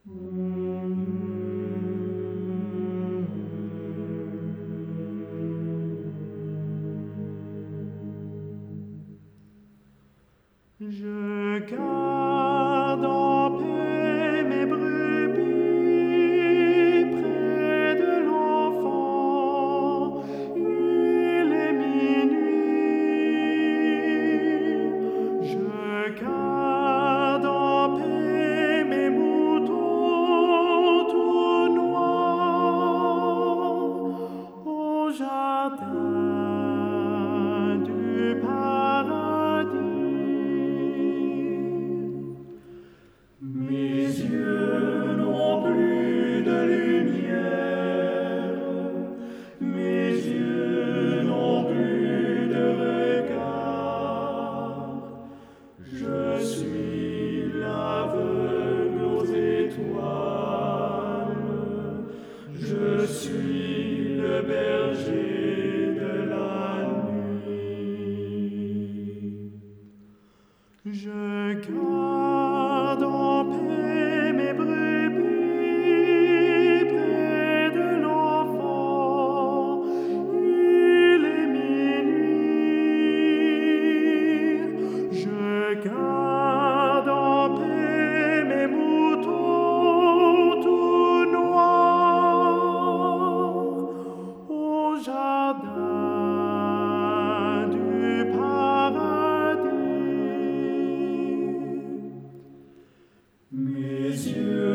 Je garde en paix mes brebis près de l'enfant. Il est minuit. Je garde en paix mes moutons tout noirs au jardin du paradis. Mes yeux n'ont plus de lumière, mes yeux n'ont plus de regard. Je suis l'aveugle aux étoiles, je suis le berger de la nuit. Je garde en paix mes brebis près de l'enfant. Il est minuit. Je garde en paix mes moutons tout noirs au jardin du paradis. Mes yeux